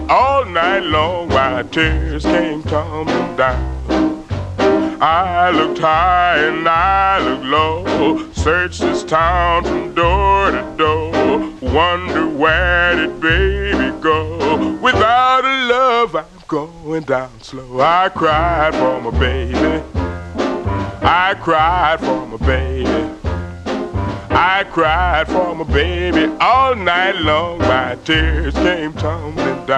All night long my tears came tumbling down. I looked high and I looked low, searched this town from door to door, wonder where did baby go? Without a love I'm going down slow. I cried for my baby, I cried for my baby, I cried for my baby. All night long my tears came tumbling down.